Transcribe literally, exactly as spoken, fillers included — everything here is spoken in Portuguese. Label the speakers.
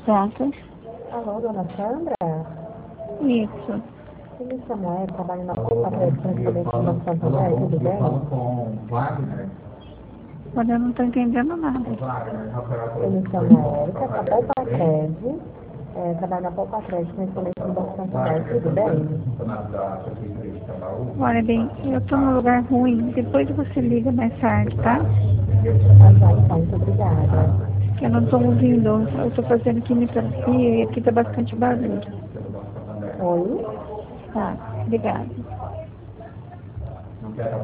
Speaker 1: Pronto.
Speaker 2: Alô, dona Sandra?
Speaker 1: Isso.
Speaker 2: Ele Samuel, trabalha na Copa Atlético Transparente do Banco Santander, tudo bem?
Speaker 1: Olha, eu não estou entendendo nada.
Speaker 2: Ele Samuel, que é da Copa Atlético, é, trabalha na Copa Atlético Transparente do Banco Santander, tudo bem?
Speaker 1: Olha, bem, eu estou num lugar ruim. Depois você liga mais tarde, tá?
Speaker 2: Ah, tá, então, muito obrigada.
Speaker 1: Que eu não estou ouvindo. Eu estou fazendo quimioterapia e aqui está bastante barulho.
Speaker 2: Oi?
Speaker 1: Tá, obrigada.